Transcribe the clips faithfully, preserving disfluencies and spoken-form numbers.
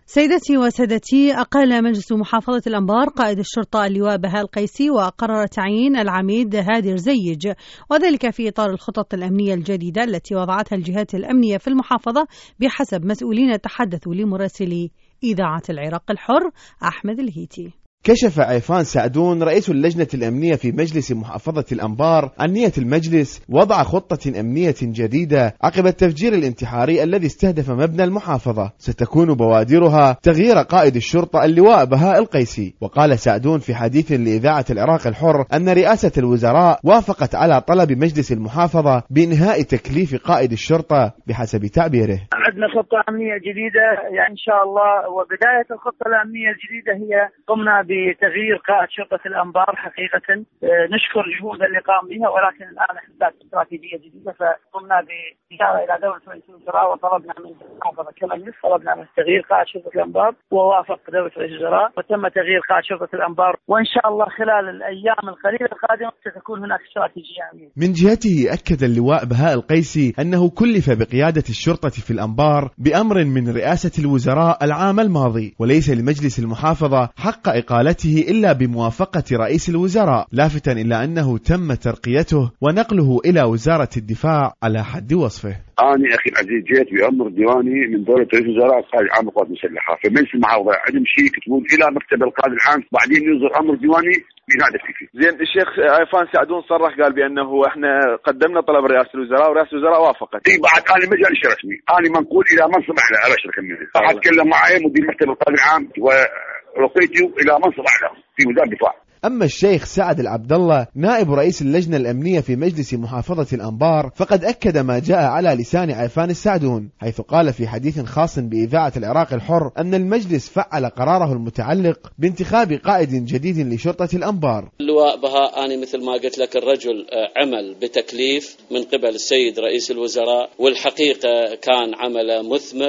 سيدتي وسادتي، أقال مجلس محافظة الأنبار قائد الشرطة اللواء بهاء القيسي وقرر تعيين العميد هادي رزيج، وذلك في إطار الخطط الأمنية الجديدة التي وضعتها الجهات الأمنية في المحافظة بحسب مسؤولين تحدثوا لمراسلي إذاعة العراق الحر أحمد الهيتي. كشف عيفان سعدون رئيس اللجنة الأمنية في مجلس محافظة الأنبار عن نية المجلس وضع خطة أمنية جديدة عقب التفجير الانتحاري الذي استهدف مبنى المحافظة، ستكون بوادرها تغيير قائد الشرطة اللواء بهاء القيسي. وقال سعدون في حديث لإذاعة العراق الحر أن رئاسة الوزراء وافقت على طلب مجلس المحافظة بإنهاء تكليف قائد الشرطة بحسب تعبيره. عندنا خطة أمنية جديدة يعني إن شاء الله، وبداية الخطة الأمنية الجديدة هي قمنا بتغيير قائد شرطة الأنبار. حقيقة نشكر جهود اللي قام بها، ولكن الآن نحتاج استراتيجية جديدة، فقمنا بإشارة إلى دولة رئيس الوزراء وطلبنا من المحافظة كمجلس طلبنا من تغيير قائد شرطة الأنبار، ووافق دولة رئيس الوزراء وتم تغيير قائد شرطة الأنبار، وإن شاء الله خلال الأيام القليلة القادمة ستكون هناك استراتيجية أمنية. من جهته أكد اللواء بهاء القيسي أنه كلف بقيادة الشرطة في الأنبار بأمر من رئاسة الوزراء العام الماضي، وليس لمجلس المحافظة حق إقالته إلا بموافقة رئيس الوزراء، لافتا إلى أنه تم ترقيته ونقله إلى وزارة الدفاع على حد وصفه. أنا أخي العزيز جيت بأمر ديواني من دولة رئيس الوزراء قائد عام القوات المسلحة، فمجلس المحافظة عندهم شيء يكتبون إلى مكتب القائد العام، بعدين يصدر أمر ديواني بنادى فيه. زين، الشيخ عيفان سعدون صرح قال بأنه احنا قدمنا طلب رئاسة الوزراء ورئاسة الوزراء وافقت. اي بعد أنا ما جاني شيء رسمي، أنا منقول إلى منصب أعلى أبشرك منه. فأتكلم معي مدير مكتب القائد العام ورقيته إلى منصب أعلى في وزارة الدفاع. أما الشيخ سعد العبد الله نائب رئيس اللجنة الأمنية في مجلس محافظة الأنبار فقد أكد ما جاء على لسان عيفان السعدون، حيث قال في حديث خاص بإذاعة العراق الحر أن المجلس فعل قراره المتعلق بانتخاب قائد جديد لشرطة الأنبار. اللواء بهاء أنا مثل ما قلت لك الرجل عمل بتكليف من قبل السيد رئيس الوزراء، والحقيقة كان عمل مثمر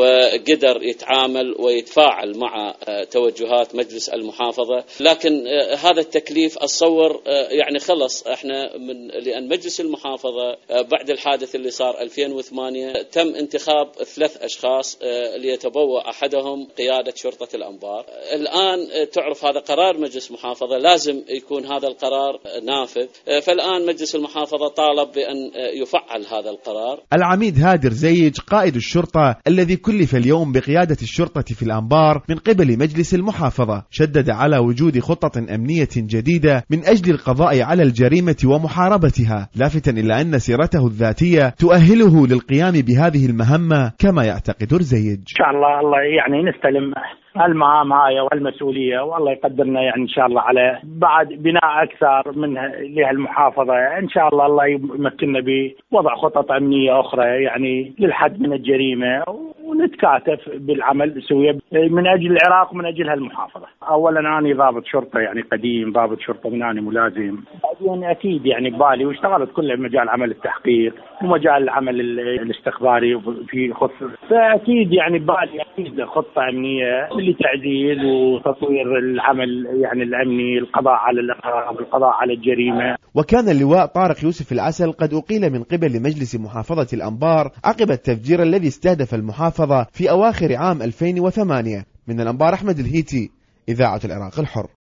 وقدر يتعامل ويتفاعل مع توجهات مجلس المحافظة، لكن هذا التكليف أتصور يعني خلص احنا من لأن مجلس المحافظة بعد الحادث اللي صار ألفين وثمانية تم انتخاب ثلاث أشخاص ليتبوأ أحدهم قيادة شرطة الأنبار. الآن تعرف هذا قرار مجلس محافظة، لازم يكون هذا القرار نافذ، فالآن مجلس المحافظة طالب بأن يفعل هذا القرار. العميد هادي رزيج قائد الشرطة الذي كلف اليوم بقيادة الشرطة في الأنبار من قبل مجلس المحافظة شدد على وجود خطة أمنية جديدة من أجل القضاء على الجريمة ومحاربتها، لافتا إلى أن سيرته الذاتية تؤهله للقيام بهذه المهمة كما يعتقد رزيج. إن شاء الله الله يعني نستلم المهام هاي والمسؤولية، والله يقدرنا يعني إن شاء الله على بعد بناء أكثر من لهالمحافظة. إن شاء الله الله يمكننا بوضع خطط أمنية أخرى يعني للحد من الجريمة، ونتكاتف بالعمل سوية من أجل العراق ومن أجل هالمحافظة. أولا أنا ضابط شرطة يعني قديم، ضابط شرطة من أنا ملازم، بعدين أكيد يعني ببالي واشتغلت كل مجال عمل التحقيق ومجال العمل الاستخباري في خطة، فأكيد يعني ببالي أكيد خطة أمنية لتعزيز وتطوير العمل يعني الأمني، القضاء على الإرهاب، القضاء على الجريمة. وكان اللواء طارق يوسف العسل قد أقيل من قبل مجلس محافظة الأنبار عقب التفجير الذي استهدف المحافظة في أواخر عام ألفين وثمانية. من الأنبار أحمد الهيتي، إذاعة العراق الحر.